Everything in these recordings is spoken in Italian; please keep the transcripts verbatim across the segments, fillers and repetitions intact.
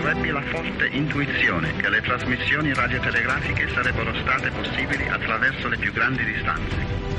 ebbi la forte intuizione che le trasmissioni radiotelegrafiche sarebbero state possibili attraverso le più grandi distanze.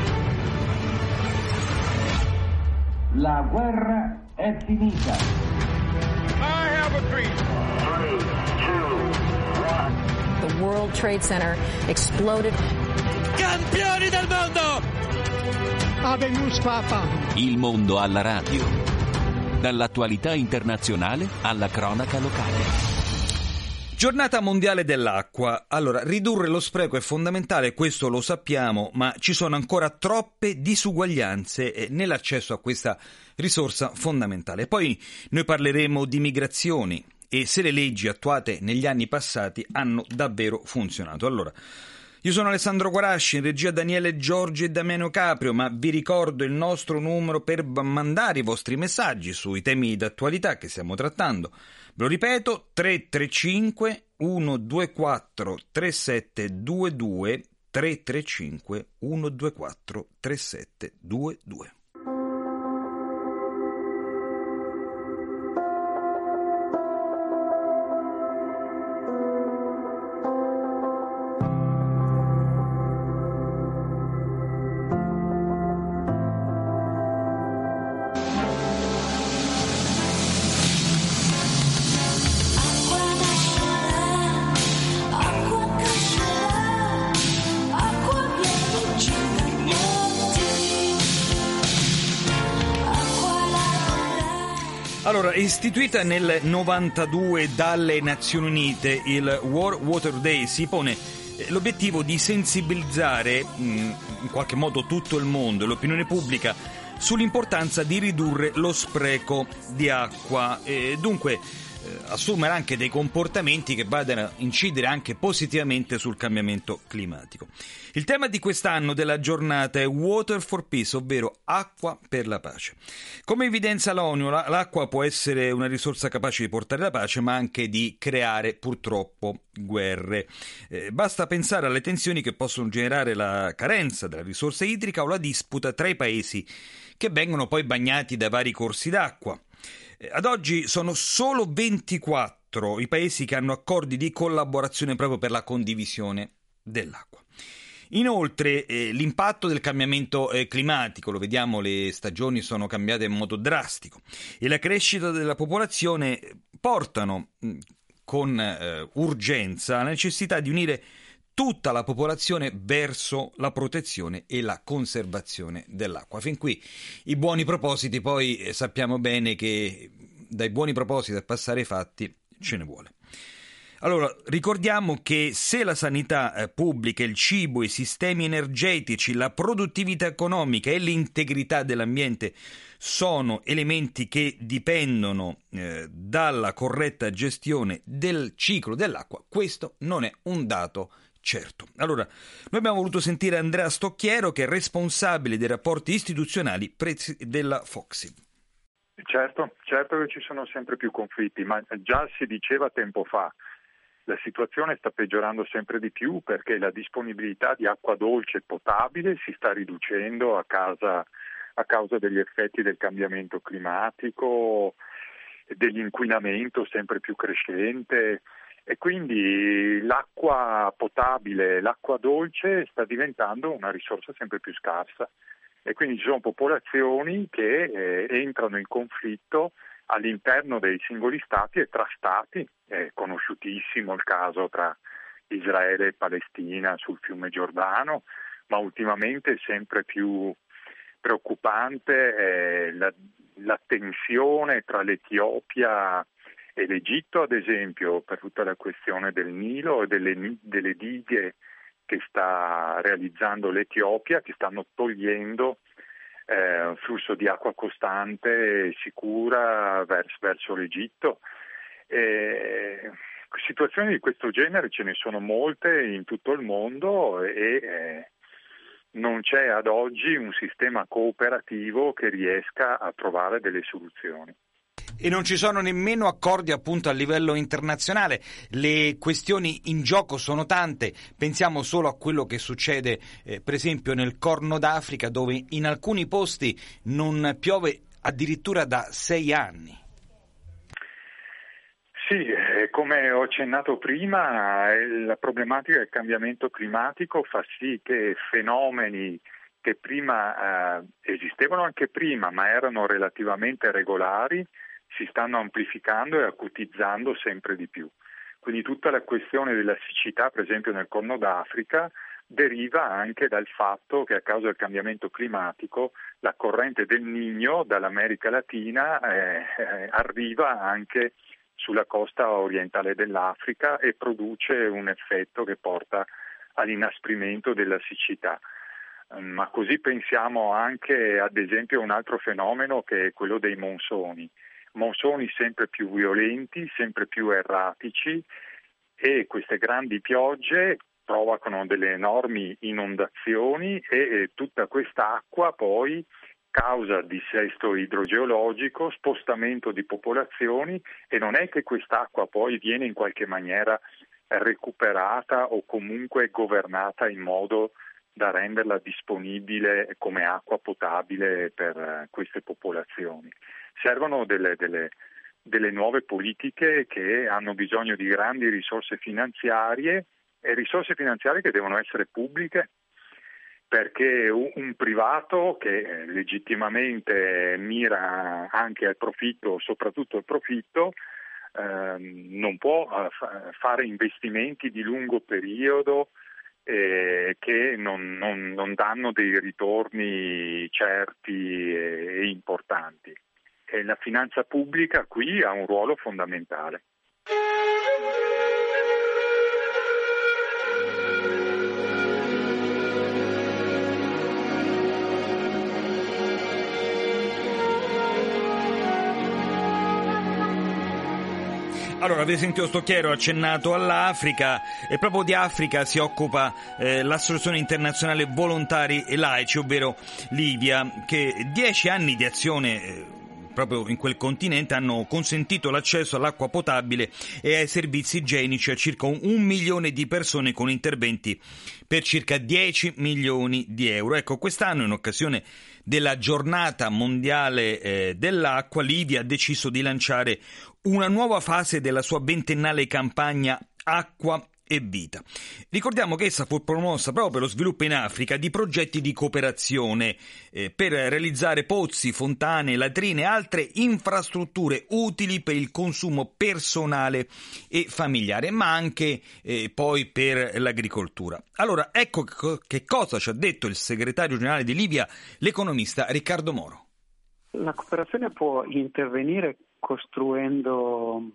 La guerra è finita. I have a dream. Three, two, one. The World Trade Center exploded. Campioni del mondo! Habemus Papam. Il mondo alla radio. Dall'attualità internazionale alla cronaca locale. Giornata mondiale dell'acqua. Allora, ridurre lo spreco è fondamentale, questo lo sappiamo, ma ci sono ancora troppe disuguaglianze nell'accesso a questa risorsa fondamentale. Poi noi parleremo di migrazioni e se le leggi attuate negli anni passati hanno davvero funzionato. Allora, io sono Alessandro Guarasci, in regia Daniele Giorgi e Damiano Caprio, ma vi ricordo il nostro numero per mandare i vostri messaggi sui temi d'attualità che stiamo trattando. Ve lo ripeto, tre tre cinque uno due quattro tre sette due due, tre tre cinque uno due quattro tre sette due due. Allora, istituita nel novantadue dalle Nazioni Unite, il World Water Day si pone l'obiettivo di sensibilizzare in qualche modo tutto il mondo e l'opinione pubblica sull'importanza di ridurre lo spreco di acqua e dunque assumere anche dei comportamenti che vadano a incidere anche positivamente sul cambiamento climatico. Il tema di quest'anno della giornata è Water for Peace, ovvero acqua per la pace. Come evidenzia l'ONU, l'acqua può essere una risorsa capace di portare la pace, ma anche di creare purtroppo guerre. Eh, basta pensare alle tensioni che possono generare la carenza della risorsa idrica o la disputa tra i paesi che vengono poi bagnati da vari corsi d'acqua. Ad oggi sono solo ventiquattro i paesi che hanno accordi di collaborazione proprio per la condivisione dell'acqua. Inoltre eh, l'impatto del cambiamento eh, climatico, lo vediamo, le stagioni sono cambiate in modo drastico e la crescita della popolazione portano mh, con eh, urgenza la necessità di unire tutta la popolazione verso la protezione e la conservazione dell'acqua. Fin qui i buoni propositi, poi eh, sappiamo bene che dai buoni propositi a passare ai fatti ce ne vuole. Allora, ricordiamo che se la sanità eh, pubblica, il cibo, i sistemi energetici, la produttività economica e l'integrità dell'ambiente sono elementi che dipendono eh, dalla corretta gestione del ciclo dell'acqua, questo non è un dato certo. Allora, noi abbiamo voluto sentire Andrea Stocchiero, che è responsabile dei rapporti istituzionali della Foxy. Certo, certo che ci sono sempre più conflitti, ma già si diceva tempo fa, la situazione sta peggiorando sempre di più perché la disponibilità di acqua dolce potabile si sta riducendo a causa, a causa degli effetti del cambiamento climatico, dell'inquinamento sempre più crescente. E quindi l'acqua potabile, l'acqua dolce sta diventando una risorsa sempre più scarsa e quindi ci sono popolazioni che eh, entrano in conflitto all'interno dei singoli stati e tra stati. È conosciutissimo il caso tra Israele e Palestina sul fiume Giordano, ma ultimamente sempre più preoccupante è la, la tensione tra l'Etiopia e l'Egitto, ad esempio, per tutta la questione del Nilo e delle, delle dighe che sta realizzando l'Etiopia, che stanno togliendo eh, un flusso di acqua costante e sicura verso, verso l'Egitto. E situazioni di questo genere ce ne sono molte in tutto il mondo e eh, non c'è ad oggi un sistema cooperativo che riesca a trovare delle soluzioni. E non ci sono nemmeno accordi appunto a livello internazionale, le questioni in gioco sono tante, pensiamo solo a quello che succede eh, per esempio nel Corno d'Africa, dove in alcuni posti non piove addirittura da sei anni. Sì, come ho accennato prima, la problematica del cambiamento climatico fa sì che fenomeni che prima eh, esistevano anche prima, ma erano relativamente regolari, si stanno amplificando e acutizzando sempre di più. Quindi tutta la questione della siccità, per esempio nel Corno d'Africa, deriva anche dal fatto che a causa del cambiamento climatico la corrente del Niño dall'America Latina eh, eh, arriva anche sulla costa orientale dell'Africa e produce un effetto che porta all'inasprimento della siccità. Ma così pensiamo anche ad esempio a un altro fenomeno che è quello dei monsoni. Monsoni sempre più violenti, sempre più erratici, e queste grandi piogge provocano delle enormi inondazioni e, e tutta quest'acqua poi causa dissesto idrogeologico, spostamento di popolazioni, e non è che quest'acqua poi viene in qualche maniera recuperata o comunque governata in modo da renderla disponibile come acqua potabile per queste popolazioni. Servono delle, delle, delle nuove politiche che hanno bisogno di grandi risorse finanziarie, e risorse finanziarie che devono essere pubbliche, perché un privato che legittimamente mira anche al profitto, soprattutto al profitto, eh, non può fare investimenti di lungo periodo eh, che non, non, non danno dei ritorni certi e, e importanti. E la finanza pubblica qui ha un ruolo fondamentale. Allora, avete sentito Stocchiero accennato all'Africa, e proprio di Africa si occupa eh, l'Associazione Internazionale Volontari e Laici, ovvero Livia, che dieci anni di azione eh, proprio in quel continente hanno consentito l'accesso all'acqua potabile e ai servizi igienici a circa un, un milione di persone, con interventi per circa dieci milioni di euro. Ecco, quest'anno, in occasione della giornata mondiale eh, dell'acqua, Livia ha deciso di lanciare una nuova fase della sua ventennale campagna Acqua e Vita. Ricordiamo che essa fu promossa proprio per lo sviluppo in Africa di progetti di cooperazione eh, per realizzare pozzi, fontane, latrine e altre infrastrutture utili per il consumo personale e familiare, ma anche eh, poi per l'agricoltura. Allora, ecco che cosa ci ha detto il segretario generale di Livia, l'economista Riccardo Moro. La cooperazione può intervenire costruendo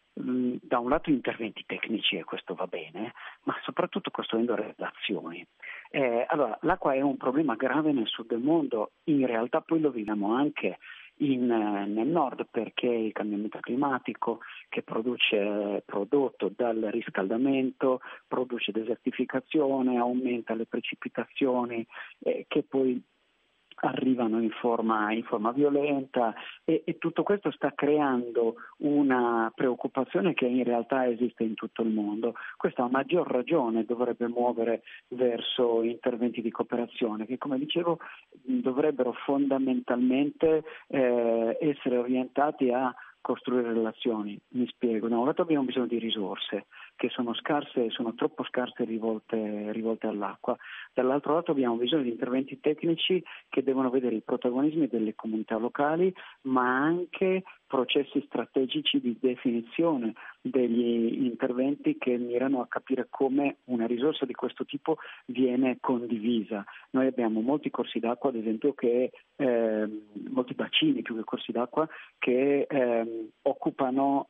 da un lato interventi tecnici, e questo va bene, ma soprattutto costruendo relazioni. Eh, allora, l'acqua è un problema grave nel sud del mondo, in realtà poi lo viviamo anche in, nel nord, perché il cambiamento climatico che produce prodotto dal riscaldamento, produce desertificazione, aumenta le precipitazioni eh, che poi arrivano in forma, in forma violenta, e, e tutto questo sta creando una preoccupazione che in realtà esiste in tutto il mondo. Questa a maggior ragione dovrebbe muovere verso interventi di cooperazione che, come dicevo, dovrebbero fondamentalmente eh, essere orientati a costruire relazioni. Mi spiego. Da un lato abbiamo bisogno di risorse che sono scarse, sono troppo scarse rivolte, rivolte all'acqua. Dall'altro lato abbiamo bisogno di interventi tecnici che devono vedere i protagonismi delle comunità locali, ma anche processi strategici di definizione degli interventi che mirano a capire come una risorsa di questo tipo viene condivisa. Noi abbiamo molti corsi d'acqua, ad esempio, che eh, molti bacini più che corsi d'acqua che eh, occupano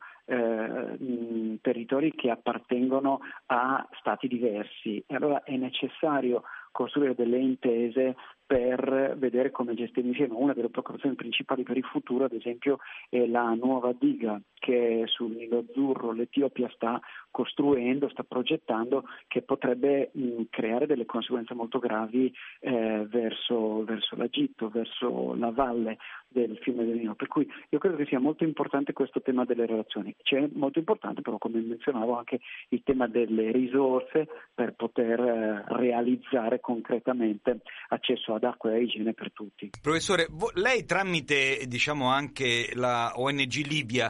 eh, territori che appartengono a stati diversi, e allora è necessario costruire delle intese per vedere come gestire insieme. Una delle preoccupazioni principali per il futuro, ad esempio, è la nuova diga che sul Nilo Azzurro l'Etiopia sta costruendo, sta progettando, che potrebbe mh, creare delle conseguenze molto gravi eh, verso, verso l'Egitto, verso la valle del fiume del Nilo. Per cui io credo che sia molto importante questo tema delle relazioni. C'è molto importante però, come menzionavo, anche il tema delle risorse per poter eh, realizzare concretamente accesso ad acqua e igiene per tutti. Professore, lei tramite diciamo anche la O N G Livia sta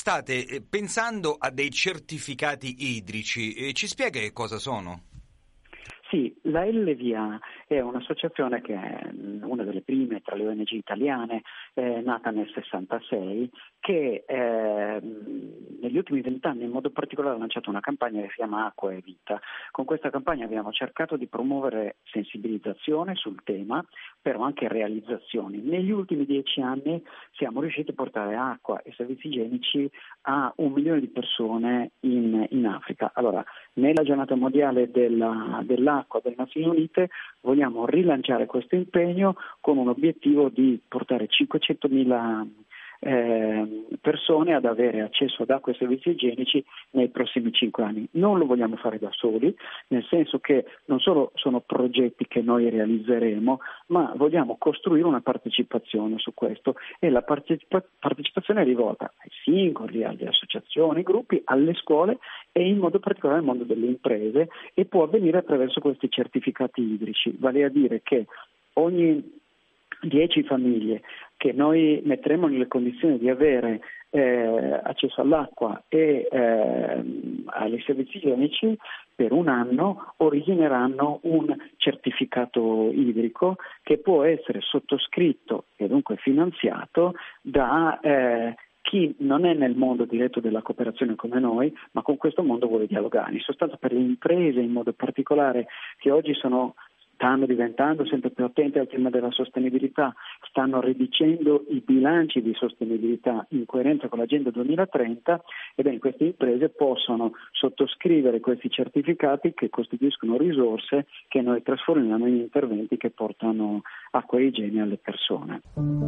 state pensando a dei certificati idrici, eh, ci spiega che cosa sono? Sì, la L V A è un'associazione che è una delle prime tra le O N G italiane, eh, nata nel sessantasei, che eh, negli ultimi vent'anni in modo particolare ha lanciato una campagna che si chiama Acqua e Vita. Con questa campagna abbiamo cercato di promuovere sensibilizzazione sul tema, però anche realizzazioni. Negli ultimi dieci anni siamo riusciti a portare acqua e servizi igienici a un milione di persone in, in Africa. Allora, nella giornata mondiale della, dell'acqua delle Nazioni Unite vogliamo rilanciare questo impegno con un obiettivo di portare cinquecentomila eh, persone ad avere accesso ad acqua e servizi igienici nei prossimi cinque anni. Non lo vogliamo fare da soli, nel senso che non solo sono progetti che noi realizzeremo, ma vogliamo costruire una partecipazione su questo, e la partecipa- partecipazione è rivolta ai singoli, alle associazioni, ai gruppi, alle scuole e in modo particolare al mondo delle imprese, e può avvenire attraverso questi certificati idrici, vale a dire che ogni dieci famiglie che noi metteremo nelle condizioni di avere eh, accesso all'acqua e eh, ai servizi igienici per un anno origineranno un certificato idrico che può essere sottoscritto e dunque finanziato da eh, chi non è nel mondo diretto della cooperazione come noi, ma con questo mondo vuole dialogare. In sostanza, per le imprese in modo particolare, che oggi sono stanno diventando sempre più attenti al tema della sostenibilità, stanno redigendo i bilanci di sostenibilità in coerenza con l'Agenda duemilatrenta, ebbene queste imprese possono sottoscrivere questi certificati che costituiscono risorse che noi trasformiamo in interventi che portano acqua e igiene alle persone.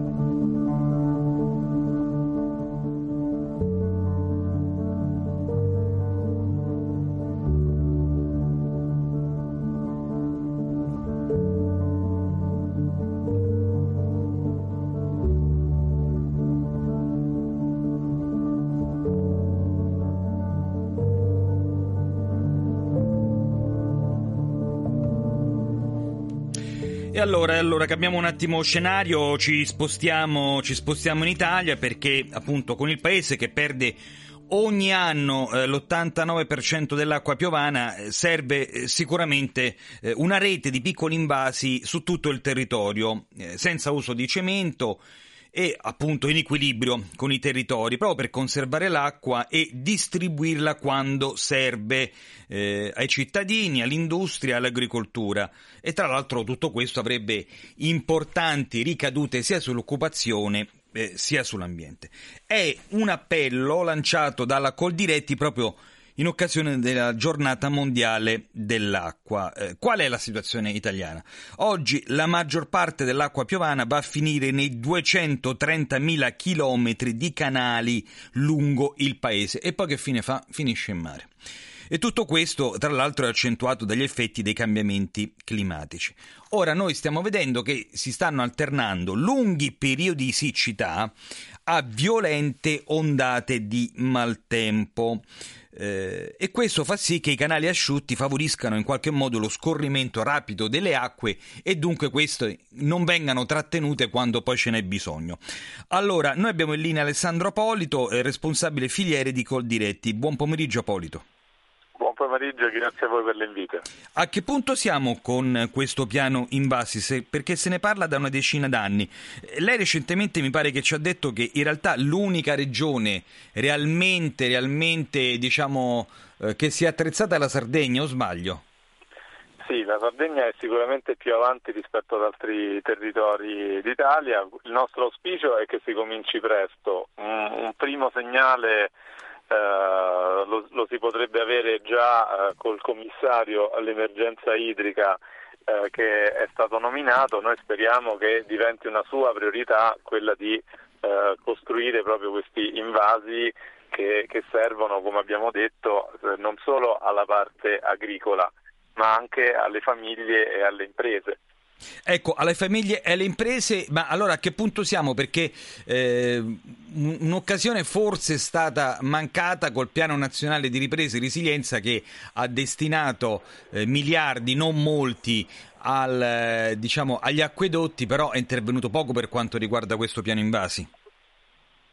E allora, allora cambiamo un attimo scenario, ci spostiamo, ci spostiamo in Italia, perché appunto con il paese che perde ogni anno eh, l'ottantanove per cento dell'acqua piovana eh, serve eh, sicuramente eh, una rete di piccoli invasi su tutto il territorio, eh, senza uso di cemento e appunto in equilibrio con i territori, proprio per conservare l'acqua e distribuirla quando serve eh, ai cittadini, all'industria, all'agricoltura. E tra l'altro tutto questo avrebbe importanti ricadute sia sull'occupazione eh, sia sull'ambiente. È un appello lanciato dalla Coldiretti proprio in occasione della giornata mondiale dell'acqua. Eh, qual è la situazione italiana? Oggi la maggior parte dell'acqua piovana va a finire nei duecentotrentamila chilometri di canali lungo il paese. E poi che fine fa? Finisce in mare. E tutto questo, tra l'altro, è accentuato dagli effetti dei cambiamenti climatici. Ora noi stiamo vedendo che si stanno alternando lunghi periodi di siccità a violente ondate di maltempo. Eh, e questo fa sì che i canali asciutti favoriscano in qualche modo lo scorrimento rapido delle acque e dunque queste non vengano trattenute quando poi ce n'è bisogno. Allora, noi abbiamo in linea Alessandro Apolito, eh, responsabile filiere di Coldiretti. Buon pomeriggio, Apolito. Buon pomeriggio e grazie a voi per l'invito. A che punto siamo con questo piano invasi? Se, perché se ne parla da una decina d'anni. Lei recentemente mi pare che ci ha detto che in realtà l'unica regione realmente, realmente diciamo eh, che si è attrezzata è la Sardegna, o sbaglio? Sì, la Sardegna è sicuramente più avanti rispetto ad altri territori d'Italia. Il nostro auspicio è che si cominci presto. Un, un primo segnale Uh, lo, lo si potrebbe avere già uh, col commissario all'emergenza idrica uh, che è stato nominato. Noi speriamo che diventi una sua priorità quella di uh, costruire proprio questi invasi che, che servono, come abbiamo detto, uh, non solo alla parte agricola ma anche alle famiglie e alle imprese. Ecco, alle famiglie e alle imprese, ma allora a che punto siamo? Perché eh, un'occasione forse è stata mancata col Piano Nazionale di Ripresa e Resilienza, che ha destinato eh, miliardi, non molti, al, eh, diciamo, agli acquedotti, però è intervenuto poco per quanto riguarda questo piano invasi.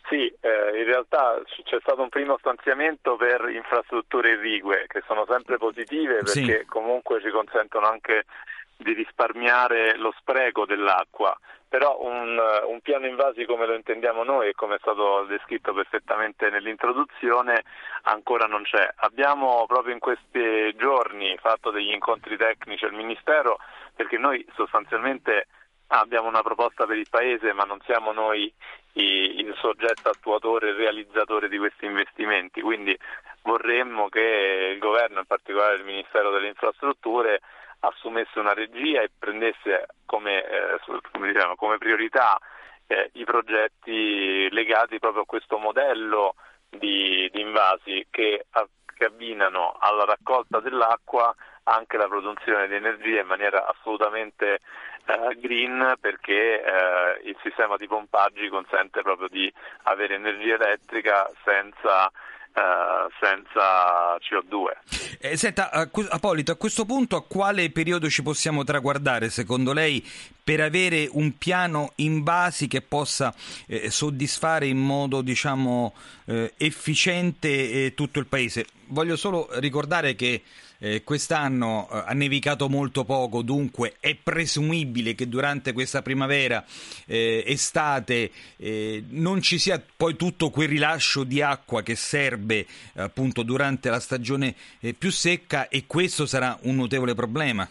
Sì, eh, in realtà c'è stato un primo stanziamento per infrastrutture irrigue che sono sempre positive perché sì. comunque ci consentono anche di risparmiare lo spreco dell'acqua, però un, un piano invasi come lo intendiamo noi e come è stato descritto perfettamente nell'introduzione ancora non c'è. Abbiamo proprio in questi giorni fatto degli incontri tecnici al Ministero perché noi sostanzialmente abbiamo una proposta per il Paese, ma non siamo noi i, il soggetto attuatore e realizzatore di questi investimenti, quindi vorremmo che il governo, in particolare il Ministero delle Infrastrutture, assumesse una regia e prendesse come, eh, come, diciamo, come priorità eh, i progetti legati proprio a questo modello di, di invasi che, a, che abbinano alla raccolta dell'acqua anche la produzione di energia in maniera assolutamente eh, green, perché eh, il sistema di pompaggi consente proprio di avere energia elettrica senza Uh, senza C O due. Eh, senta, Apolito, a questo punto a quale periodo ci possiamo traguardare secondo lei per avere un piano invasi che possa eh, soddisfare in modo diciamo eh, efficiente eh, tutto il Paese? Voglio solo ricordare che Eh, quest'anno eh, ha nevicato molto poco, dunque è presumibile che durante questa primavera, eh, estate, eh, non ci sia poi tutto quel rilascio di acqua che serve eh, appunto durante la stagione eh, più secca, e questo sarà un notevole problema.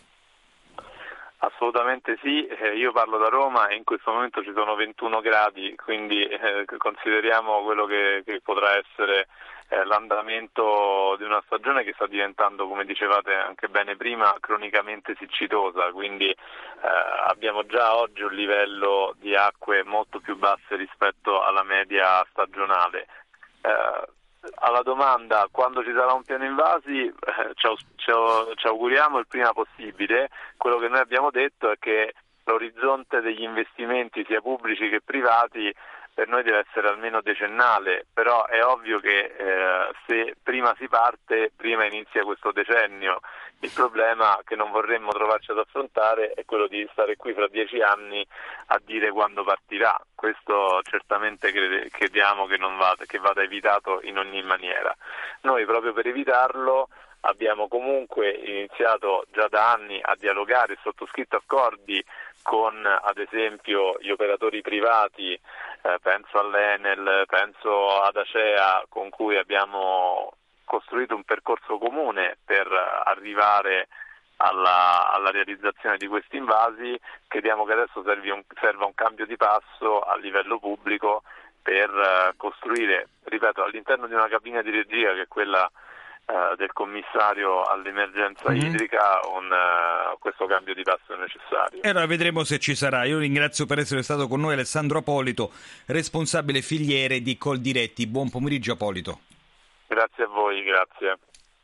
Assolutamente sì, eh, io parlo da Roma e in questo momento ci sono ventuno gradi, quindi eh, consideriamo quello che, che potrà essere eh, l'andamento di una stagione che sta diventando, come dicevate anche bene prima, cronicamente siccitosa, quindi eh, abbiamo già oggi un livello di acque molto più basse rispetto alla media stagionale. Eh, Alla domanda quando ci sarà un piano invasi, eh, ci, ci, ci auguriamo il prima possibile. Quello che noi abbiamo detto è che l'orizzonte degli investimenti sia pubblici che privati per noi deve essere almeno decennale, però è ovvio che eh, se prima si parte, prima inizia questo decennio. Il problema che non vorremmo trovarci ad affrontare è quello di stare qui fra dieci anni a dire quando partirà. Questo certamente crediamo che non vada, che vada evitato in ogni maniera. Noi proprio per evitarlo abbiamo comunque iniziato già da anni a dialogare e sottoscritto accordi con ad esempio gli operatori privati, eh, penso all'Enel, penso ad Acea, con cui abbiamo costruito un percorso comune per arrivare alla, alla realizzazione di questi invasi. Crediamo che adesso servi un, serva un cambio di passo a livello pubblico per uh, costruire, ripeto, all'interno di una cabina di regia che è quella uh, del commissario all'emergenza mm-hmm. idrica, un, uh, questo cambio di passo è necessario. E allora vedremo se ci sarà. Io ringrazio per essere stato con noi Alessandro Apolito, responsabile filiere di Coldiretti. Buon pomeriggio Apolito. Grazie a voi, grazie.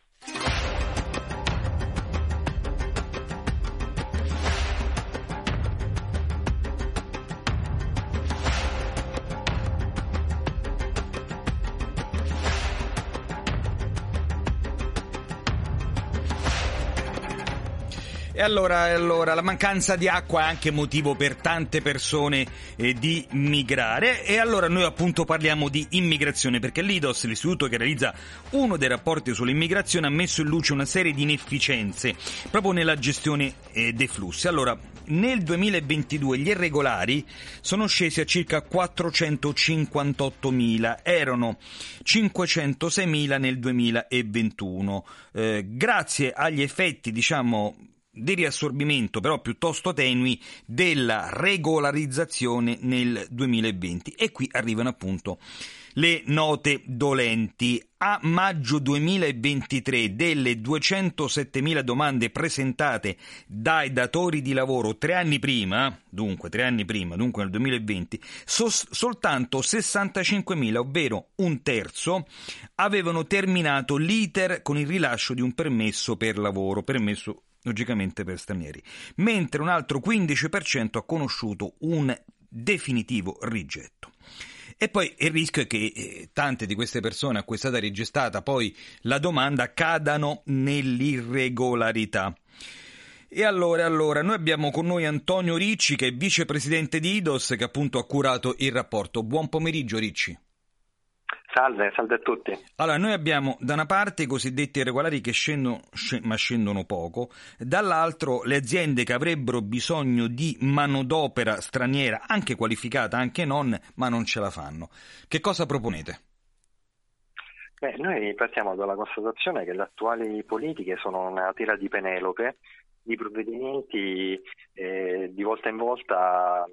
E allora, allora, la mancanza di acqua è anche motivo per tante persone eh, di migrare, e allora noi appunto parliamo di immigrazione perché l'I D O S, l'istituto che realizza uno dei rapporti sull'immigrazione, ha messo in luce una serie di inefficienze proprio nella gestione eh, dei flussi. Allora, nel duemilaventidue gli irregolari sono scesi a circa quattrocentocinquantottomila, erano cinquecentoseimila nel duemilaventuno, eh, grazie agli effetti, diciamo, di riassorbimento però piuttosto tenui della regolarizzazione nel duemilaventi. E qui arrivano appunto le note dolenti. A maggio duemilaventitré, delle duecentosettemila domande presentate dai datori di lavoro tre anni prima, dunque tre anni prima, dunque nel duemilaventi, sos- soltanto sessantacinquemila, ovvero un terzo, avevano terminato l'iter con il rilascio di un permesso per lavoro, permesso logicamente per stranieri, mentre un altro quindici per cento ha conosciuto un definitivo rigetto. E poi il rischio è che eh, tante di queste persone a cui è stata registrata poi la domanda cadano nell'irregolarità. E allora, allora, noi abbiamo con noi Antonio Ricci, che è vicepresidente di I D O S, che appunto ha curato il rapporto. Buon pomeriggio Ricci. Salve, salve a tutti. Allora, noi abbiamo da una parte i cosiddetti irregolari che scendono, sc- ma scendono poco, dall'altro le aziende che avrebbero bisogno di manodopera straniera, anche qualificata, anche non, ma non ce la fanno. Che cosa proponete? Beh, noi partiamo dalla constatazione che le attuali politiche sono una tira di Penelope, di provvedimenti eh, di volta in volta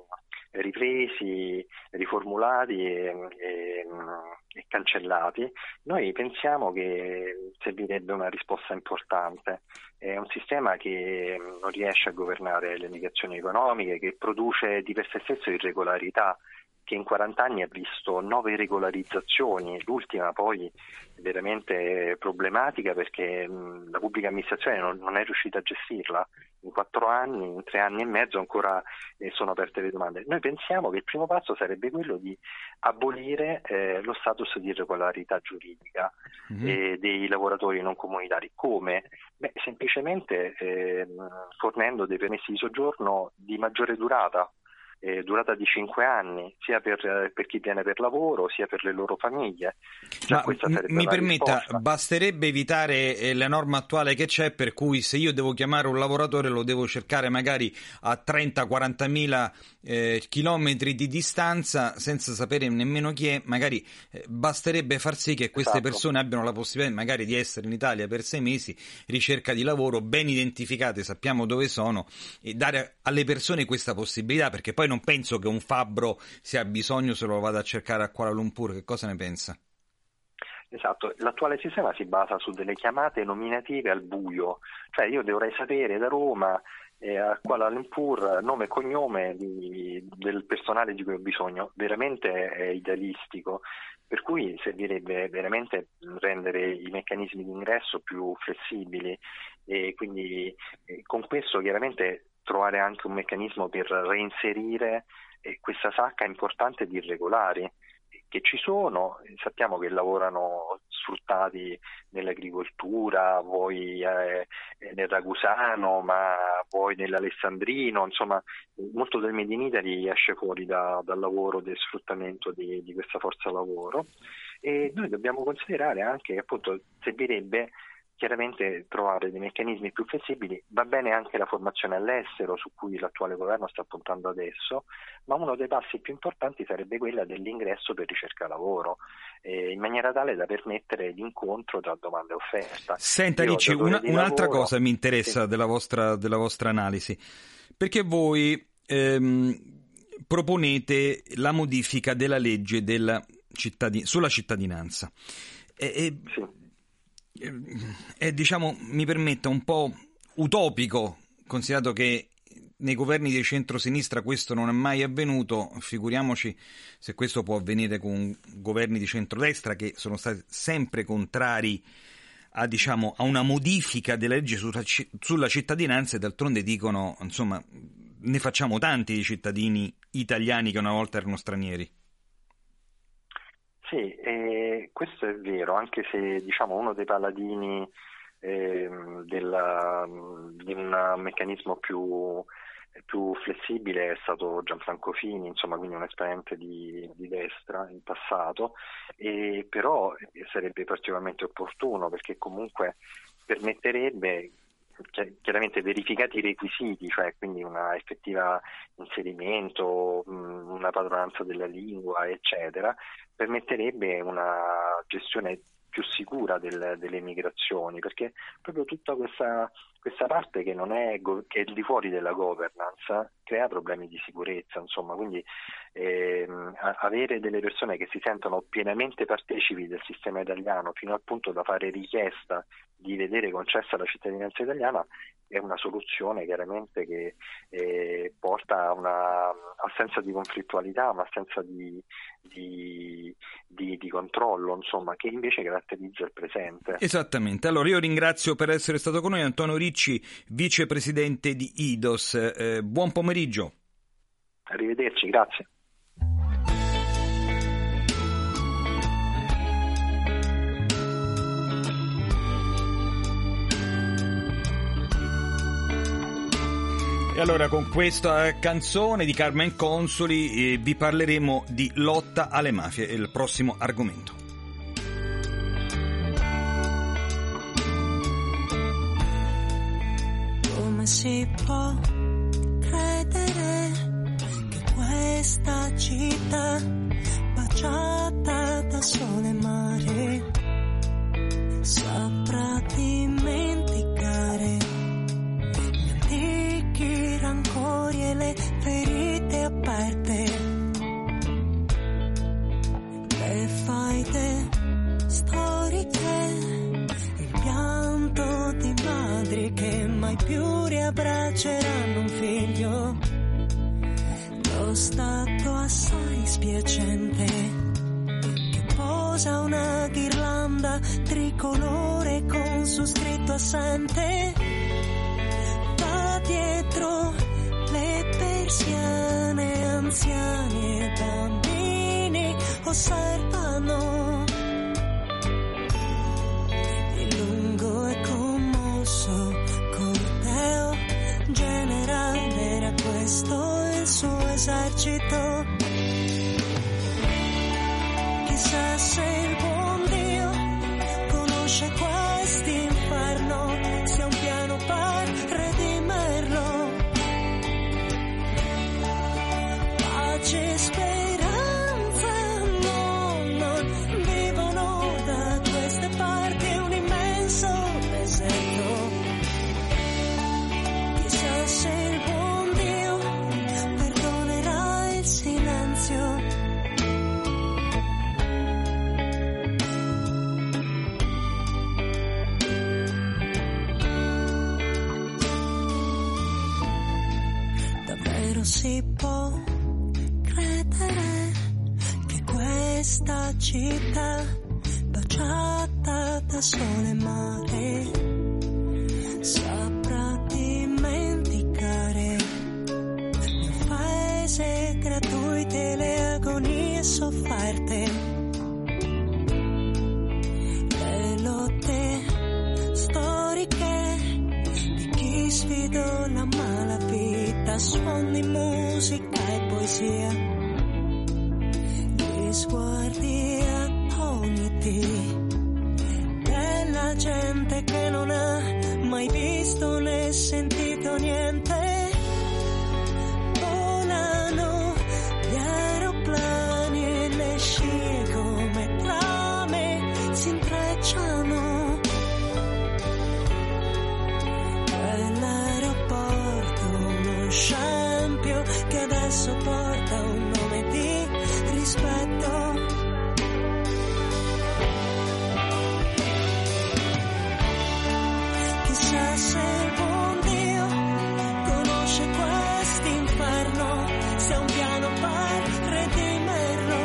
ripresi, riformulati e, e, e cancellati. Noi pensiamo che servirebbe una risposta importante. È un sistema che non riesce a governare le migrazioni economiche, che produce di per sé stesso irregolarità, che in quaranta anni ha visto nove regolarizzazioni, l'ultima poi veramente problematica perché mh, la pubblica amministrazione non, non è riuscita a gestirla. In quattro anni, in tre anni e mezzo ancora eh, sono aperte le domande. Noi pensiamo che il primo passo sarebbe quello di abolire eh, lo status di irregolarità giuridica mm-hmm. eh, dei lavoratori non comunitari. Come? Beh, semplicemente eh, fornendo dei permessi di soggiorno di maggiore durata. Eh, durata di cinque anni, sia per, per chi viene per lavoro, sia per le loro famiglie. Già Ma mi permetta, risposta. Basterebbe evitare eh, la norma attuale che c'è, per cui se io devo chiamare un lavoratore lo devo cercare magari a trenta quaranta mila eh, chilometri di distanza senza sapere nemmeno chi è, magari eh, basterebbe far sì che queste esatto. persone abbiano la possibilità magari di essere in Italia per sei mesi, ricerca di lavoro, ben identificate, sappiamo dove sono, e dare alle persone questa possibilità, perché poi non penso che un fabbro se ha bisogno se lo vada a cercare a Kuala Lumpur. Che cosa ne pensa? Esatto, l'attuale sistema si basa su delle chiamate nominative al buio, cioè io dovrei sapere da Roma eh, a Kuala Lumpur nome e cognome di, del personale di cui ho bisogno. Veramente è idealistico, per cui servirebbe veramente rendere i meccanismi di ingresso più flessibili e quindi eh, con questo chiaramente trovare anche un meccanismo per reinserire eh, questa sacca importante di irregolari che ci sono. Sappiamo che lavorano sfruttati nell'agricoltura, voi eh, nel Ragusano, ma voi nell'Alessandrino, insomma molto del Made in Italy esce fuori da, dal lavoro, del sfruttamento di, di questa forza lavoro, e noi dobbiamo considerare anche che appunto servirebbe chiaramente trovare dei meccanismi più flessibili. Va bene anche la formazione all'estero, su cui l'attuale governo sta puntando adesso, ma uno dei passi più importanti sarebbe quella dell'ingresso per ricerca lavoro, eh, in maniera tale da permettere l'incontro tra domanda e offerta. Senta Io, Ricci, una, un'altra lavoro, cosa mi interessa sì. della vostra, della vostra analisi, perché voi ehm, proponete la modifica della legge della cittadin- sulla cittadinanza. E, e, sì. È, diciamo, mi permetta, un po' utopico, considerato che nei governi di centrosinistra questo non è mai avvenuto, figuriamoci se questo può avvenire con governi di centrodestra che sono stati sempre contrari a, diciamo, a una modifica della legge sulla, sulla cittadinanza, e d'altronde dicono, insomma, ne facciamo tanti di cittadini italiani che una volta erano stranieri. Sì, eh, questo è vero, anche se diciamo uno dei paladini eh, della, di un meccanismo più, più flessibile è stato Gianfranco Fini, insomma, quindi un esponente di, di destra in passato, e però sarebbe particolarmente opportuno perché comunque permetterebbe, chiaramente verificati i requisiti, cioè quindi una effettiva inserimento, una padronanza della lingua, eccetera, permetterebbe una gestione più sicura del, delle migrazioni, perché proprio tutta questa, questa parte che non è, che è di fuori della governance crea problemi di sicurezza, insomma, quindi ehm, avere delle persone che si sentono pienamente partecipi del sistema italiano fino al punto da fare richiesta di vedere concessa la cittadinanza italiana è una soluzione chiaramente che eh, porta a una assenza di conflittualità, un'assenza di, di, di, di controllo, insomma, che invece caratterizza il presente. Esattamente. Allora io ringrazio per essere stato con noi Antonio Ricci, vicepresidente di I D O S. Eh, buon pomeriggio. Arrivederci, grazie. E allora con questa canzone di Carmen Consoli eh, vi parleremo di lotta alle mafie, il prossimo argomento. si può credere che questa città baciata da sole e mare saprà dimenticare gli antichi rancori e le ferite aperte, le faide storiche, il pianto di madri che mai più riabbracceranno un figlio, lo stato assai spiacente che posa una ghirlanda tricolore con su scritto assente, va dietro le persiane, anziani e bambini osservano il lungo e commosso corteo generale, era questo il suo esercito. Chissà se il buon Dio conosce quest'inferno, sia un piano per redimerlo. Pace e speranza no, non vivono da queste parti, un immenso deserto. Chissà se il buon Dio perdonerà il silenzio. Davvero si può credere che questa città baciata da sole e mare saprà dimenticare le offese gratuite, le agonie sofferte, le lotte storiche di chi sfidò la malavita, suoni, musica e poesia, gli sguardi attoniti della gente che non ha mai visto né sentito niente. Volano gli aeroplani e le scie come trame si intrecciano. Quell'aeroporto, uno scempio che adesso porta un nome di rispetto. Chissà se il buon Dio conosce quest'inferno, se è un piano per redimerlo.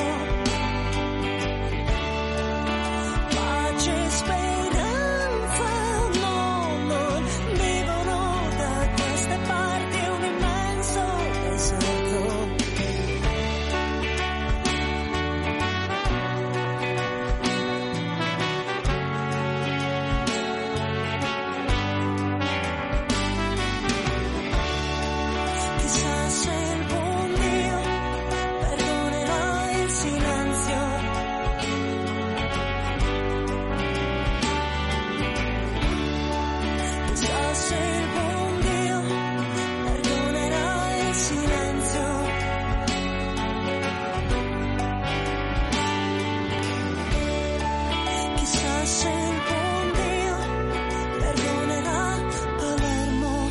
Pace e speranza no, non vivono da queste parti, un immenso deserto. Chissà se il buon Dio perdonerà il silenzio. Chissà se il buon Dio perdonerà il silenzio. Chissà se il buon Dio perdonerà Palermo.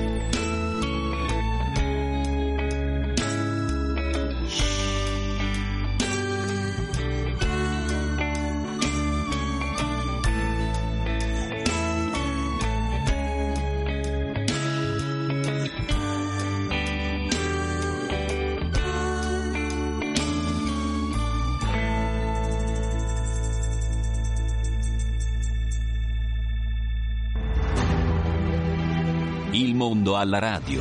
Il mondo alla radio.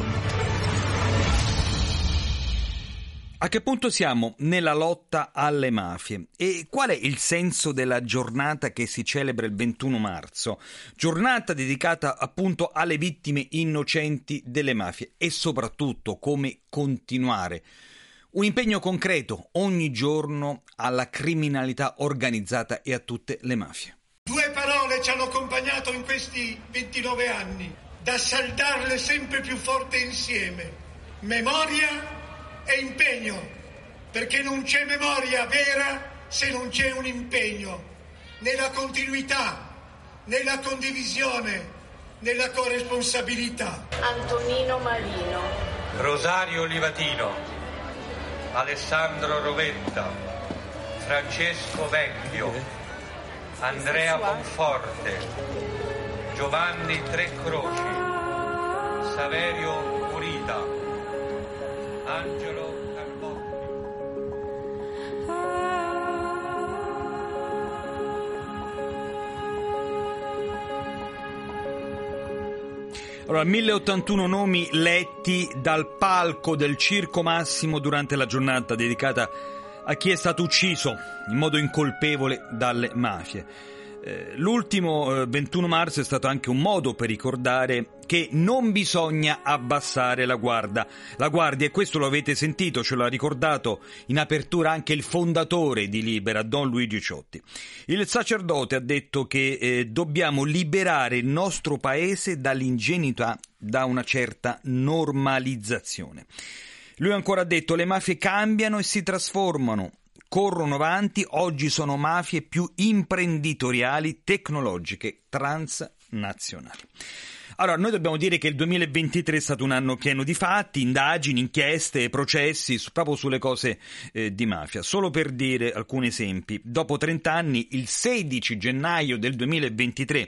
A che punto siamo nella lotta alle mafie? E qual è il senso della giornata che si celebra il ventuno marzo? Giornata dedicata appunto alle vittime innocenti delle mafie e soprattutto come continuare. Un impegno concreto ogni giorno alla criminalità organizzata e a tutte le mafie. Due parole ci hanno accompagnato in questi ventinove anni. da saldarle sempre più forte insieme, memoria e impegno, perché non c'è memoria vera se non c'è un impegno, nella continuità, nella condivisione, nella corresponsabilità. Antonino Marino, Rosario Livatino, Alessandro Rovetta, Francesco Vecchio, Andrea Bonforte, Giovanni Trecroci, Saverio Purita, Angelo Carbotti. Allora, mille e ottantuno nomi letti dal palco del Circo Massimo durante la giornata dedicata a chi è stato ucciso in modo incolpevole dalle mafie. Eh, l'ultimo eh, ventuno marzo è stato anche un modo per ricordare che non bisogna abbassare la guardia. La guardia, e questo lo avete sentito, ce l'ha ricordato in apertura anche il fondatore di Libera, Don Luigi Ciotti. Il sacerdote ha detto che eh, dobbiamo liberare il nostro paese dall'ingenuità, da una certa normalizzazione. Lui ancora ha detto: le mafie cambiano e si trasformano, corrono avanti, oggi sono mafie più imprenditoriali, tecnologiche, transnazionali. Allora, noi dobbiamo dire che il duemilaventitré è stato un anno pieno di fatti, indagini, inchieste, processi, proprio sulle cose eh, di mafia. Solo per dire alcuni esempi, dopo trenta anni, il sedici gennaio del duemilaventitré,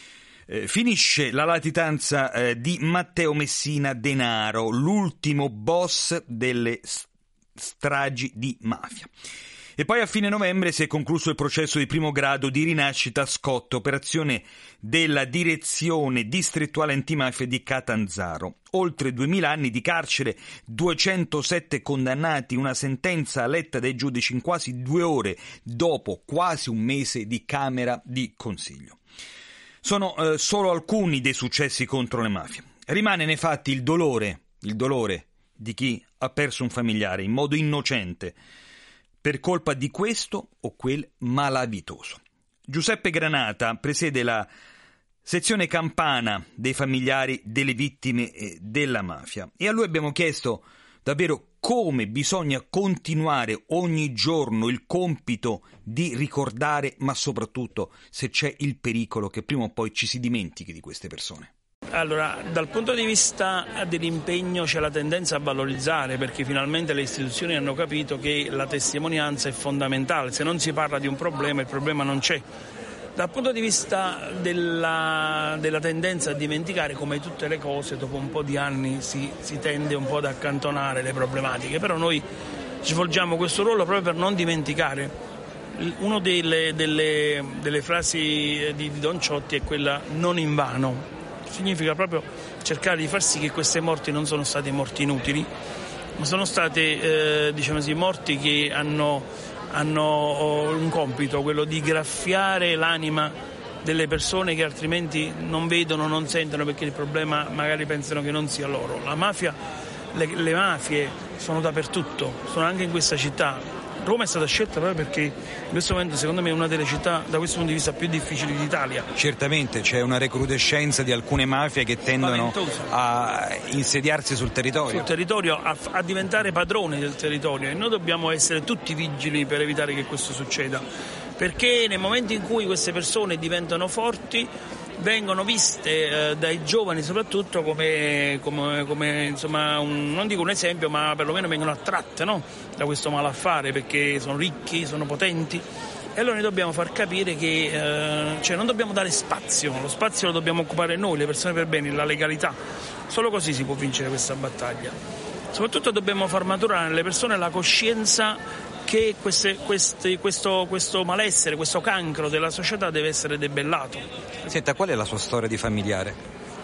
Eh, finisce la latitanza eh, di Matteo Messina Denaro, l'ultimo boss delle st- stragi di mafia. E poi a fine novembre si è concluso il processo di primo grado di Rinascita Scott, operazione della direzione distrettuale antimafia di Catanzaro. Oltre duemila anni di carcere, duecentosette condannati, una sentenza letta dai giudici in quasi due ore, dopo quasi un mese di camera di consiglio. Sono eh, solo alcuni dei successi contro le mafie. Rimane nei fatti il dolore, il dolore di chi ha perso un familiare in modo innocente per colpa di questo o quel malavitoso. Giuseppe Granata presiede la sezione campana dei familiari delle vittime eh, della mafia e a lui abbiamo chiesto davvero come bisogna continuare ogni giorno il compito di ricordare, ma soprattutto se c'è il pericolo che prima o poi ci si dimentichi di queste persone. Allora, dal punto di vista dell'impegno c'è la tendenza a valorizzare, perché finalmente le istituzioni hanno capito che la testimonianza è fondamentale. Se non si parla di un problema, il problema non c'è. Dal punto di vista della, della tendenza a dimenticare, come tutte le cose, dopo un po' di anni si, si tende un po' ad accantonare le problematiche, però noi svolgiamo questo ruolo proprio per non dimenticare. Una delle, delle, delle frasi di, di Don Ciotti è quella non invano, significa proprio cercare di far sì che queste morti non sono state morti inutili, ma sono state eh, diciamo così, morti che hanno hanno un compito, quello di graffiare l'anima delle persone che altrimenti non vedono, non sentono, perché il problema magari pensano che non sia loro. La mafia, le, le mafie sono dappertutto, sono anche in questa città. Roma è stata scelta proprio perché in questo momento secondo me è una delle città da questo punto di vista più difficili d'Italia. Certamente c'è una recrudescenza di alcune mafie che tendono a insediarsi sul territorio. Sul territorio, a, a diventare padroni del territorio, e noi dobbiamo essere tutti vigili per evitare che questo succeda, perché nel momento in cui queste persone diventano forti vengono viste eh, dai giovani soprattutto come, come, come insomma un, non dico un esempio, ma perlomeno vengono attratte, no? Da questo malaffare, perché sono ricchi, sono potenti, e allora noi dobbiamo far capire che eh, cioè non dobbiamo dare spazio, lo spazio lo dobbiamo occupare noi, le persone per bene, la legalità. Solo così si può vincere questa battaglia. Soprattutto dobbiamo far maturare nelle persone la coscienza che queste, queste, questo, questo malessere, questo cancro della società deve essere debellato. Senta, qual è la sua storia di familiare?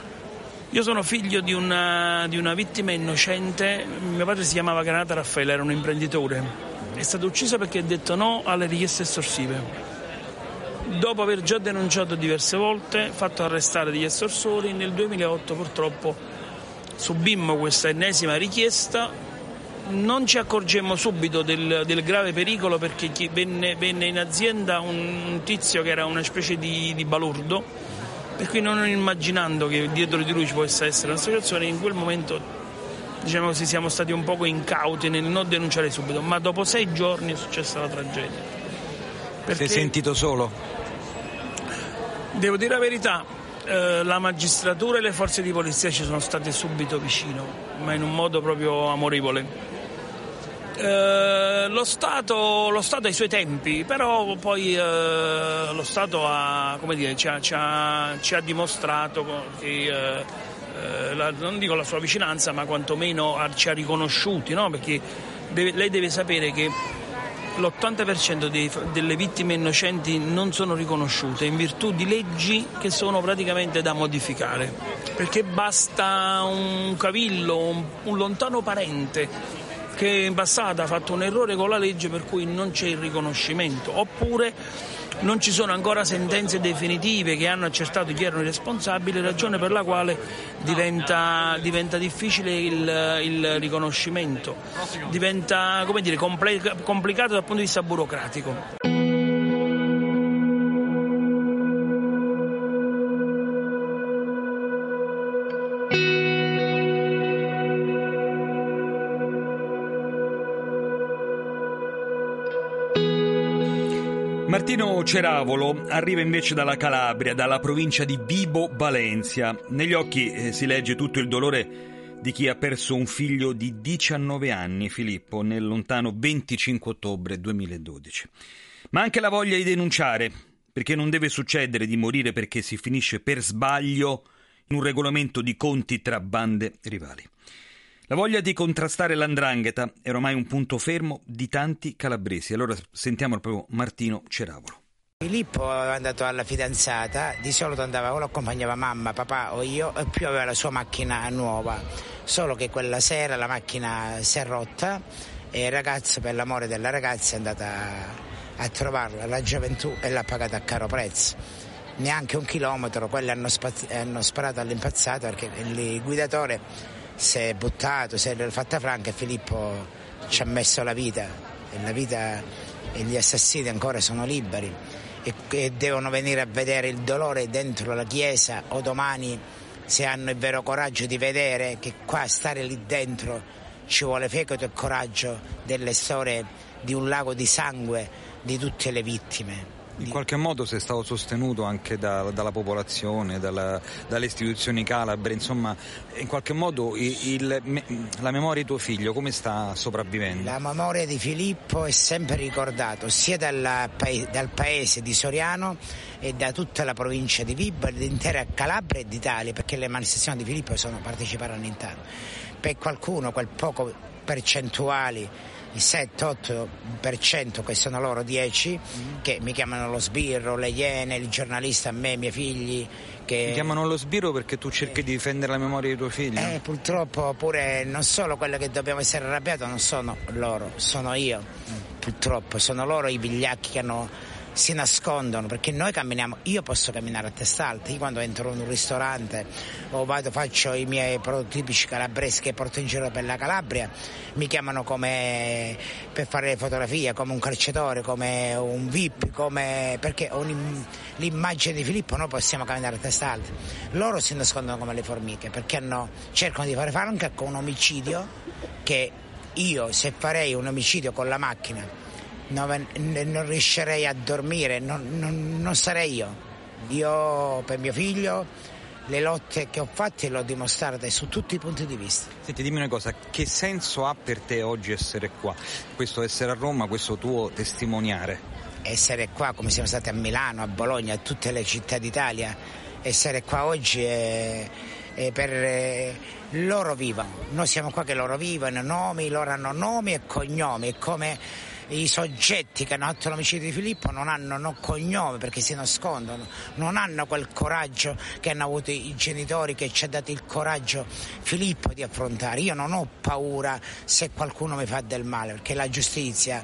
Io sono figlio di una, di una vittima innocente. Mio padre si chiamava Granata Raffaele, era un imprenditore. È stato ucciso perché ha detto no alle richieste estorsive. Dopo aver già denunciato diverse volte, fatto arrestare degli estorsori, nel duemilaotto purtroppo subimmo questa ennesima richiesta. Non ci accorgemmo subito del, del grave pericolo, perché venne, venne in azienda un tizio che era una specie di, di balordo, Per cui non immaginando che dietro di lui ci possa essere un'associazione, in quel momento, diciamo così, siamo stati un poco incauti nel non denunciare subito, ma dopo sei giorni è successa la tragedia. Perché... Sei sentito solo? Devo dire la verità, eh, la magistratura e le forze di polizia ci sono state subito vicino, ma in un modo proprio amorevole. Eh, lo Stato, lo Stato ha i suoi tempi, però poi eh, lo Stato ha, come dire, ci, ha, ci, ha, ci ha dimostrato che, eh, eh, la, non dico la sua vicinanza, ma quantomeno ha, ci ha riconosciuti, no? Perché deve, lei deve sapere che l'ottanta per cento dei, delle vittime innocenti non sono riconosciute in virtù di leggi che sono praticamente da modificare, perché basta un cavillo, un, un lontano parente che in passato ha fatto un errore con la legge per cui non c'è il riconoscimento, oppure non ci sono ancora sentenze definitive che hanno accertato chi erano i responsabili, ragione per la quale diventa, diventa difficile il, il riconoscimento, diventa, come dire, comple- complicato dal punto di vista burocratico. Martino Ceravolo arriva invece dalla Calabria, dalla provincia di Vibo Valentia. Negli occhi eh, si legge tutto il dolore di chi ha perso un figlio di diciannove anni, Filippo, nel lontano venticinque ottobre duemiladodici. Ma anche la voglia di denunciare, perché non deve succedere di morire perché si finisce per sbaglio in un regolamento di conti tra bande rivali. La voglia di contrastare l'andrangheta è ormai un punto fermo di tanti calabresi. Allora sentiamo proprio Martino Ceravolo. Filippo è andato alla fidanzata, di solito andava o lo accompagnava mamma, papà o io, e più aveva la sua macchina nuova, solo che quella sera la macchina si è rotta e il ragazzo, per l'amore della ragazza, è andata a trovarla, la gioventù, e l'ha pagata a caro prezzo. Neanche un chilometro, quelli hanno, spaz- hanno sparato all'impazzata perché il guidatore si è buttato, si è fatta franca e Filippo ci ha messo la vita, e la vita e gli assassini ancora sono liberi e, e devono venire a vedere il dolore dentro la chiesa, o domani, se hanno il vero coraggio di vedere che qua stare lì dentro ci vuole fegato e coraggio, delle storie di un lago di sangue di tutte le vittime. In qualche modo sei stato sostenuto anche da, dalla popolazione, dalla, dalle istituzioni calabre, insomma, in qualche modo il, il, la memoria di tuo figlio come sta sopravvivendo? La memoria di Filippo è sempre ricordato sia dalla, dal paese di Soriano e da tutta la provincia di Vibo, dell'intera Calabria e d'Italia, perché le manifestazioni di Filippo sono partecipate all'interno. Per qualcuno, quel poco percentuali, il sette otto per cento che sono loro dieci, mm. che mi chiamano lo sbirro, le iene, il giornalista, a me, i miei figli. Che... Mi chiamano lo sbirro perché tu cerchi eh, di difendere la memoria dei tuoi figli? Eh, purtroppo pure non solo quello che dobbiamo essere arrabbiati, non sono loro, sono io. Mm. Purtroppo sono loro i vigliacchi che hanno... si nascondono, perché noi camminiamo, io posso camminare a testa alta, io quando entro in un ristorante o vado, faccio i miei prodotti tipici calabresi che porto in giro per la Calabria, mi chiamano come per fare le fotografie, come un calciatore, come un V I P, come, perché un, l'immagine di Filippo noi possiamo camminare a testa alta, loro si nascondono come le formiche perché hanno, cercano di fare anche con un omicidio che io, se farei un omicidio con la macchina, Non, non riuscirei a dormire, non, non, non sarei io. Io per mio figlio le lotte che ho fatte le ho dimostrate su tutti i punti di vista. Senti, dimmi una cosa, che senso ha per te oggi essere qua? Questo essere a Roma, questo tuo testimoniare? Essere qua come siamo stati a Milano, a Bologna, a tutte le città d'Italia, essere qua oggi è, è per eh, loro vivono. Noi siamo qua che loro vivono, nomi, loro hanno nomi e cognomi, è come i soggetti che hanno fatto l'omicidio di Filippo non hanno no cognome perché si nascondono, non hanno quel coraggio che hanno avuto i genitori, che ci ha dato il coraggio Filippo di affrontare. Io non ho paura se qualcuno mi fa del male, perché la giustizia...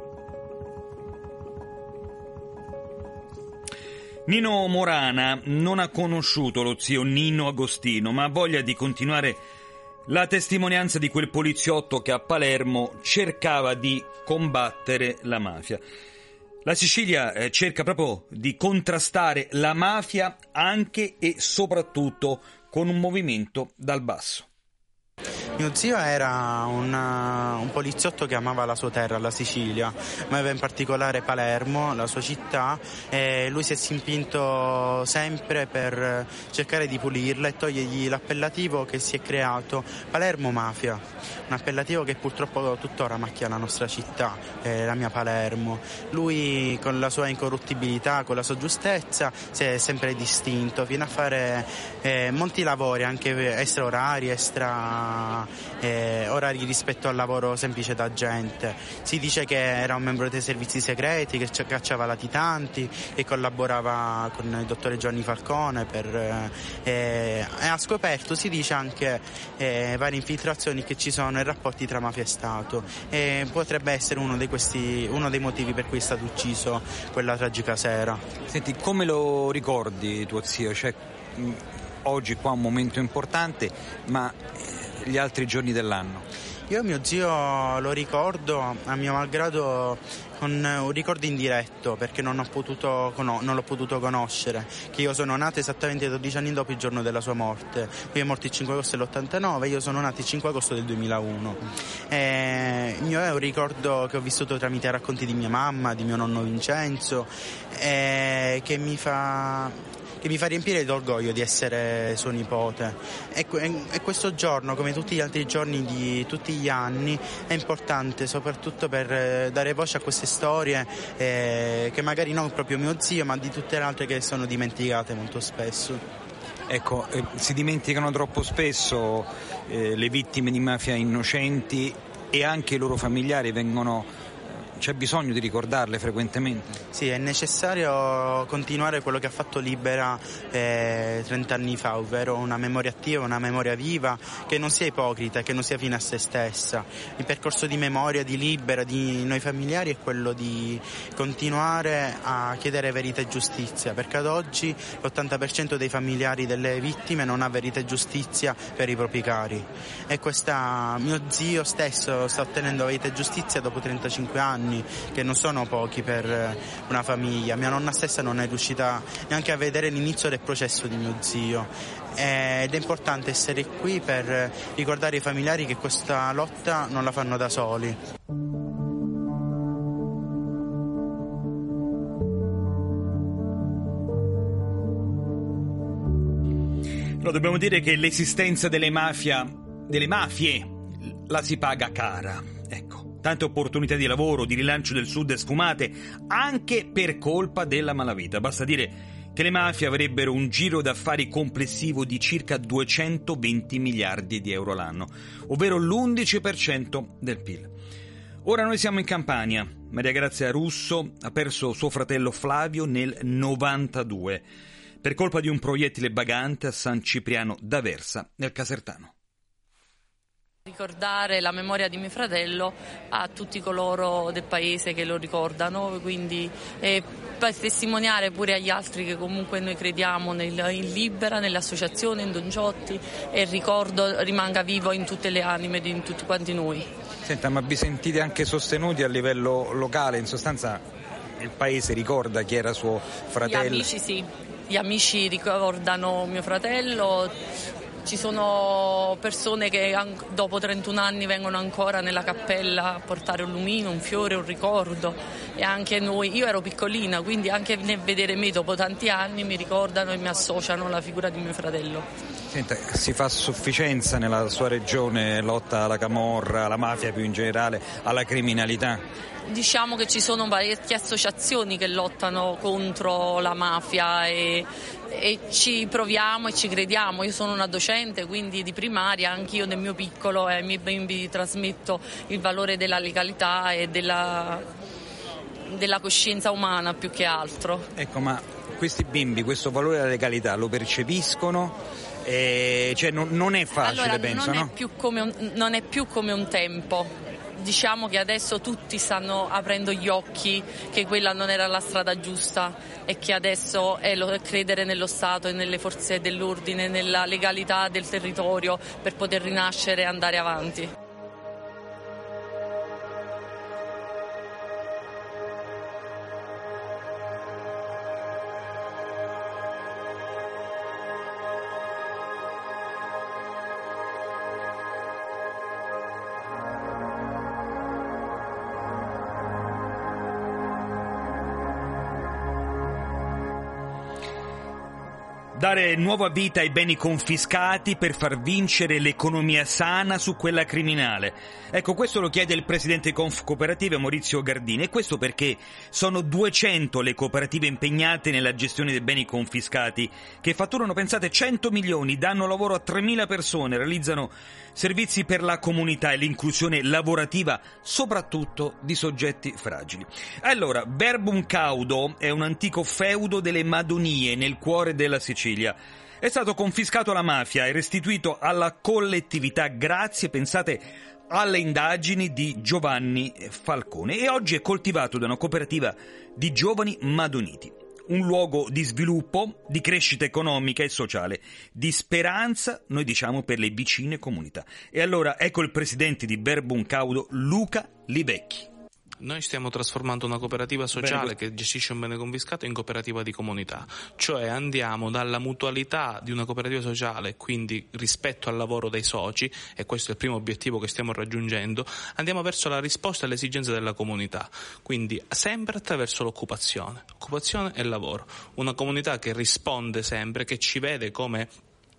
Nino Morana non ha conosciuto lo zio Nino Agostino, ma ha voglia di continuare la testimonianza di quel poliziotto che a Palermo cercava di combattere la mafia. La Sicilia eh, cerca proprio di contrastare la mafia anche e soprattutto con un movimento dal basso. Mio zio era un, un poliziotto che amava la sua terra, la Sicilia, ma aveva in particolare Palermo, la sua città, e lui si è impinto sempre per cercare di pulirla e togliergli l'appellativo che si è creato, Palermo Mafia, un appellativo che purtroppo tuttora macchia la nostra città, eh, la mia Palermo. Lui con la sua incorruttibilità, con la sua giustezza si è sempre distinto, viene a fare eh, molti lavori anche extra orari, extra Eh, orari rispetto al lavoro semplice da agente. Si dice che era un membro dei servizi segreti, che cacciava latitanti, che collaborava con il dottore Giovanni Falcone per, eh, e ha scoperto, si dice, anche eh, varie infiltrazioni che ci sono e rapporti tra mafia e Stato, e potrebbe essere uno, di questi, uno dei motivi per cui è stato ucciso quella tragica sera. Senti, come lo ricordi tuo zio? Cioè, mh, oggi qua è un momento importante, ma gli altri giorni dell'anno? Io mio zio lo ricordo, a mio malgrado, con un ricordo indiretto, perché non, ho potuto, non l'ho potuto conoscere, che io sono nato esattamente dodici anni dopo il giorno della sua morte. Lui è morto il cinque agosto dell'ottantanove, io sono nato il cinque agosto del duemilauno. E il mio è un ricordo che ho vissuto tramite racconti di mia mamma, di mio nonno Vincenzo, e che mi fa... che mi fa riempire d'orgoglio di essere suo nipote. E, e questo giorno, come tutti gli altri giorni di tutti gli anni, è importante soprattutto per dare voce a queste storie eh, che magari non proprio mio zio, ma di tutte le altre che sono dimenticate molto spesso. Ecco, eh, si dimenticano troppo spesso eh, le vittime di mafia innocenti, e anche i loro familiari vengono... C'è bisogno di ricordarle frequentemente? Sì, è necessario continuare quello che ha fatto Libera eh, trent'anni fa, ovvero una memoria attiva, una memoria viva, che non sia ipocrita, che non sia fine a se stessa. Il percorso di memoria di Libera, di noi familiari, è quello di continuare a chiedere verità e giustizia, perché ad oggi l'ottanta per cento dei familiari delle vittime non ha verità e giustizia per i propri cari. E questa, mio zio stesso sta ottenendo verità e giustizia dopo trentacinque anni, che non sono pochi per una famiglia. Mia nonna stessa non è riuscita neanche a vedere l'inizio del processo di mio zio, ed è importante essere qui per ricordare ai familiari che questa lotta non la fanno da soli. Però dobbiamo dire che l'esistenza delle mafia, delle mafie la si paga cara, ecco. Tante opportunità di lavoro, di rilancio del Sud sfumate, anche per colpa della malavita. Basta dire che le mafie avrebbero un giro d'affari complessivo di circa duecentoventi miliardi di euro l'anno, ovvero l'undici per cento del P I L. Ora noi siamo in Campania. Maria Grazia Russo ha perso suo fratello Flavio nel novantadue per colpa di un proiettile bagante a San Cipriano d'Aversa, nel Casertano. Ricordare la memoria di mio fratello a tutti coloro del paese che lo ricordano, quindi eh, per testimoniare pure agli altri che comunque noi crediamo nel, in Libera, nelle associazioni, in Don Giotti, e il ricordo rimanga vivo in tutte le anime di in tutti quanti noi. Senta, ma vi sentite anche sostenuti a livello locale? In sostanza il paese ricorda chi era suo fratello? Gli amici sì, gli amici ricordano mio fratello. Ci sono persone che dopo trentuno anni vengono ancora nella cappella a portare un lumino, un fiore, un ricordo, e anche noi, io ero piccolina, quindi anche nel vedere me dopo tanti anni mi ricordano e mi associano alla figura di mio fratello. Senta, si fa sufficienza nella sua regione lotta alla camorra, alla mafia più in generale, alla criminalità? Diciamo che ci sono parecchie associazioni che lottano contro la mafia e, e ci proviamo e ci crediamo. Io sono una docente, quindi di primaria, anch'io nel mio piccolo e ai miei bimbi trasmetto il valore della legalità e della, della coscienza umana più che altro. Ecco, ma questi bimbi questo valore della legalità lo percepiscono? Eh, cioè non, non è facile, allora, penso, non no? È più come un, non è più come un tempo. Diciamo che adesso tutti stanno aprendo gli occhi che quella non era la strada giusta e che adesso è lo, credere nello Stato e nelle forze dell'ordine, nella legalità del territorio per poter rinascere e andare avanti. Dare nuova vita ai beni confiscati per far vincere l'economia sana su quella criminale. Ecco, questo lo chiede il presidente Confcooperative Maurizio Gardini, e questo perché sono duecento le cooperative impegnate nella gestione dei beni confiscati, che fatturano, pensate, cento milioni, danno lavoro a tremila persone, realizzano servizi per la comunità e l'inclusione lavorativa, soprattutto di soggetti fragili. Allora, Verbum Caudo è un antico feudo delle Madonie nel cuore della Sicilia. È stato confiscato alla mafia e restituito alla collettività grazie, pensate, alle indagini di Giovanni Falcone, e oggi è coltivato da una cooperativa di giovani madoniti. Un luogo di sviluppo, di crescita economica e sociale, di speranza, noi diciamo, per le vicine comunità. E allora ecco il presidente di Verbum Caudo, Luca Livecchi. Noi stiamo trasformando una cooperativa sociale che gestisce un bene confiscato in cooperativa di comunità, cioè andiamo dalla mutualità di una cooperativa sociale, quindi rispetto al lavoro dei soci, e questo è il primo obiettivo che stiamo raggiungendo, andiamo verso la risposta alle esigenze della comunità, quindi sempre attraverso l'occupazione, occupazione e lavoro, una comunità che risponde sempre, che ci vede come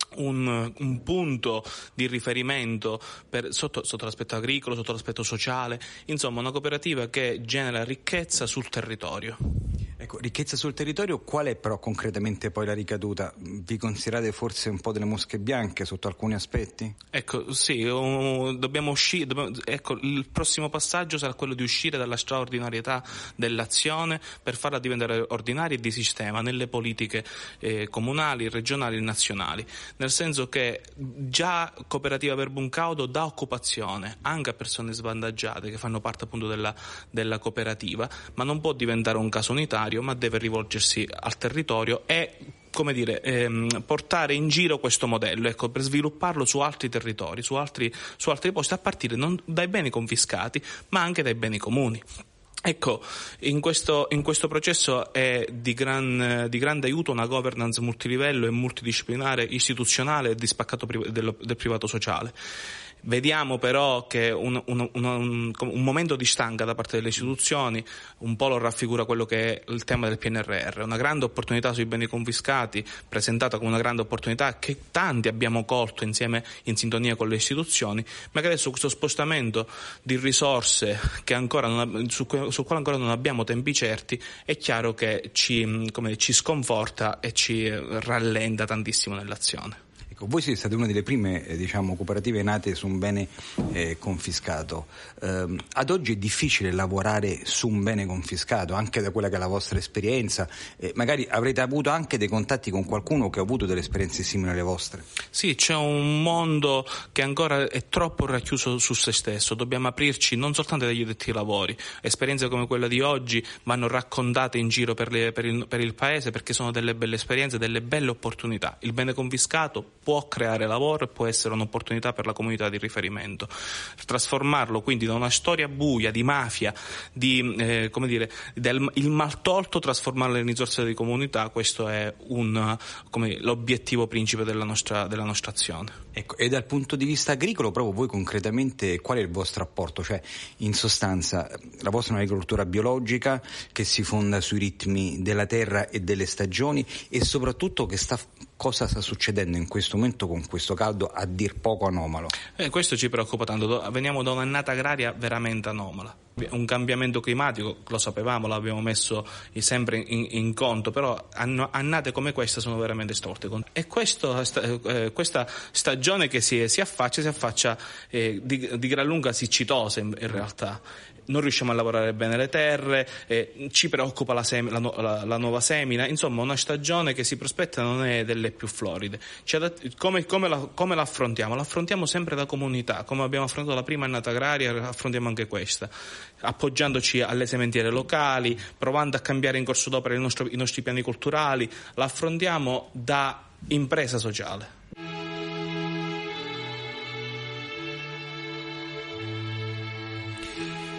Un, un punto di riferimento per, sotto, sotto l'aspetto agricolo, sotto l'aspetto sociale, insomma una cooperativa che genera ricchezza sul territorio. Ecco, ricchezza sul territorio, qual è però concretamente poi la ricaduta? Vi considerate forse un po' delle mosche bianche sotto alcuni aspetti? Ecco, sì, um, dobbiamo uscire, dobbiamo, ecco, il prossimo passaggio sarà quello di uscire dalla straordinarietà dell'azione per farla diventare ordinaria e di sistema nelle politiche eh, comunali, regionali e nazionali, nel senso che già Cooperativa Verbum Caudo dà occupazione anche a persone svantaggiate che fanno parte appunto della, della cooperativa, ma non può diventare un caso unitario, ma deve rivolgersi al territorio e, come dire, ehm, portare in giro questo modello, ecco, per svilupparlo su altri territori, su altri, su altri posti, a partire non dai beni confiscati, ma anche dai beni comuni. Ecco, in questo, in questo processo è di, gran, di grande aiuto una governance multilivello e multidisciplinare istituzionale e di spaccato pri- del, del privato sociale. Vediamo però che un, un, un, un, un momento di stanca da parte delle istituzioni un po' lo raffigura quello che è il tema del P N R R, una grande opportunità sui beni confiscati, presentata come una grande opportunità che tanti abbiamo colto insieme in sintonia con le istituzioni, ma che adesso questo spostamento di risorse che ancora non, su, su quale ancora non abbiamo tempi certi, è chiaro che ci, come, ci sconforta e ci rallenta tantissimo nell'azione. Voi siete state una delle prime eh, diciamo, cooperative nate su un bene eh, confiscato. Eh, ad oggi è difficile lavorare su un bene confiscato, anche da quella che è la vostra esperienza. Eh, magari avrete avuto anche dei contatti con qualcuno che ha avuto delle esperienze simili alle vostre. Sì, c'è un mondo che ancora è troppo racchiuso su se stesso. Dobbiamo aprirci non soltanto dagli addetti ai lavori. Esperienze come quella di oggi vanno raccontate in giro per, le, per, il, per il paese, perché sono delle belle esperienze, delle belle opportunità. Il bene confiscato può creare lavoro e può essere un'opportunità per la comunità di riferimento. Trasformarlo quindi da una storia buia di mafia, di eh, come dire, del il maltolto, trasformarlo in risorsa di comunità, questo è un, come, l'obiettivo principe della nostra, della nostra azione. Ecco, e dal punto di vista agricolo, proprio voi concretamente qual è il vostro apporto? Cioè, in sostanza, la vostra è un'agricoltura biologica che si fonda sui ritmi della terra e delle stagioni, e soprattutto che sta cosa sta succedendo in questo momento con questo caldo a dir poco anomalo? Eh, questo ci preoccupa tanto, veniamo da un'annata agraria veramente anomala. Un cambiamento climatico, lo sapevamo, l'abbiamo messo sempre in, in conto, però annate come questa sono veramente storte. E questo, eh, questa stagione che si, si affaccia, si affaccia eh, di, di gran lunga siccitosa in, in realtà. Non riusciamo a lavorare bene le terre, eh, ci preoccupa la, sem- la, la, la nuova semina, insomma una stagione che si prospetta non è delle più floride. Cioè, come, come, la, come la affrontiamo? La affrontiamo sempre da comunità, come abbiamo affrontato la prima annata agraria, affrontiamo anche questa, appoggiandoci alle sementiere locali, provando a cambiare in corso d'opera il nostro, i nostri piani culturali, la affrontiamo da impresa sociale.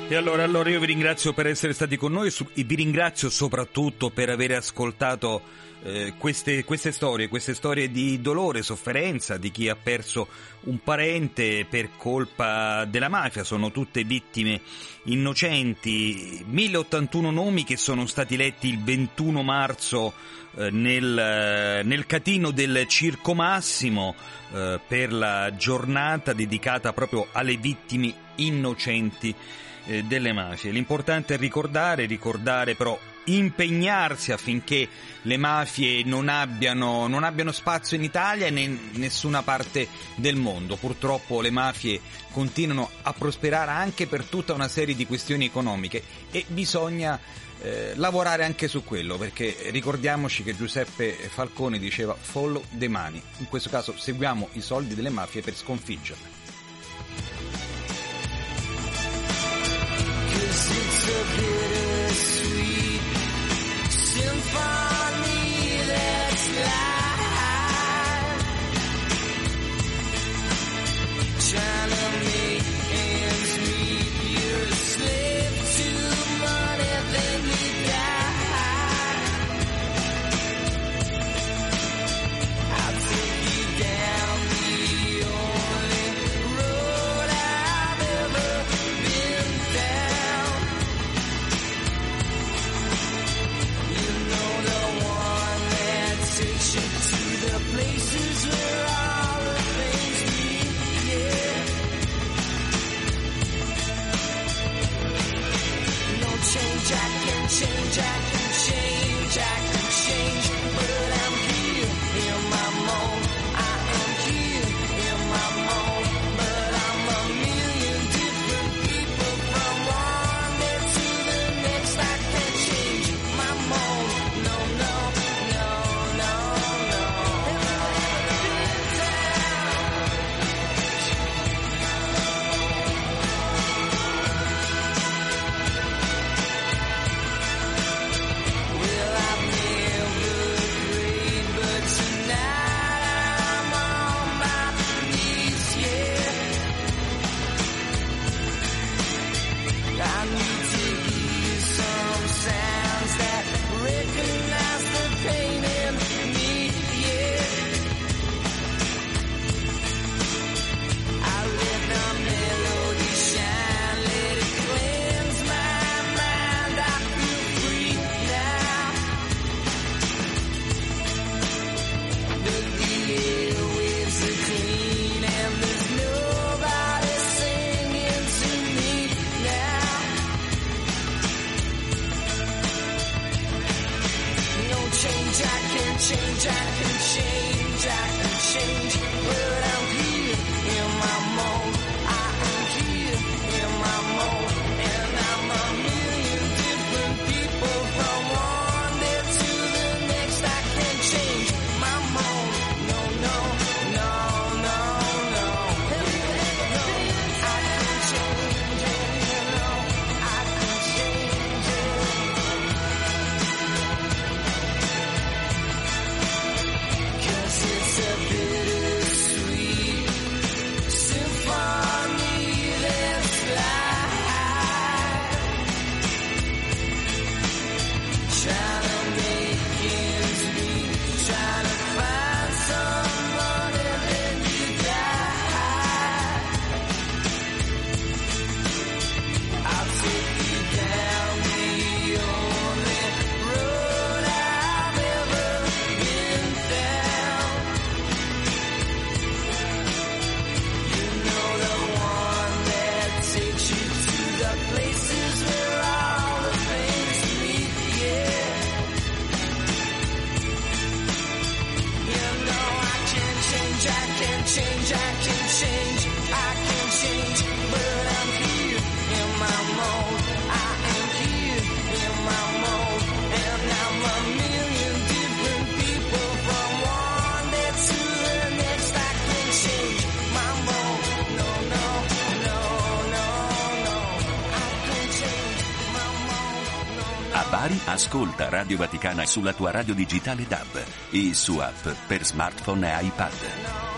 E allora, allora io vi ringrazio per essere stati con noi e vi ringrazio soprattutto per aver ascoltato eh, queste, queste storie, queste storie di dolore, sofferenza, di chi ha perso un parente per colpa della mafia. Sono tutte vittime innocenti, mille ottantuno nomi che sono stati letti il ventuno marzo eh, nel, nel catino del Circo Massimo eh, per la giornata dedicata proprio alle vittime innocenti eh, delle mafie. L'importante è ricordare, ricordare però impegnarsi affinché le mafie non abbiano, non abbiano spazio in Italia e in nessuna parte del mondo. Purtroppo le mafie continuano a prosperare anche per tutta una serie di questioni economiche e bisogna eh, lavorare anche su quello, perché ricordiamoci che Giuseppe Falcone diceva follow the money, in questo caso seguiamo i soldi delle mafie per sconfiggerle. Symphony that's live, trying to make ends meet. You're a slave to money, then you die. I'll take you down the only road I've ever been down. Takes you to the places where all the things meet, yeah. No change, I can change, I can change, I can change, but I'm here in my mode. I am here in my mode, but I'm a million different people from one day to the next. I can't change my mode, no, no. Change, I can change, I can change, but I'm here in my mode. I am here in my mode, and I'm a million different people from one day to the next. I can change my mode. No, no, no, no, no. I can change it, no, I can change it. It's a bittersweet symphony that's live, trying to make ends meet, trying to find somebody, then you die. I'll take you down the only road I've ever been down. Takes you to the places where all the things meet, yeah. You know I can change, I can change, I can change, I can change, but I'm here in my mode. I am here in my mode, and I'm a million different people from one day to the next. I can change my mode, no, no, no. A Bari ascolta Radio Vaticana sulla tua radio digitale D A B e su app per smartphone e iPad.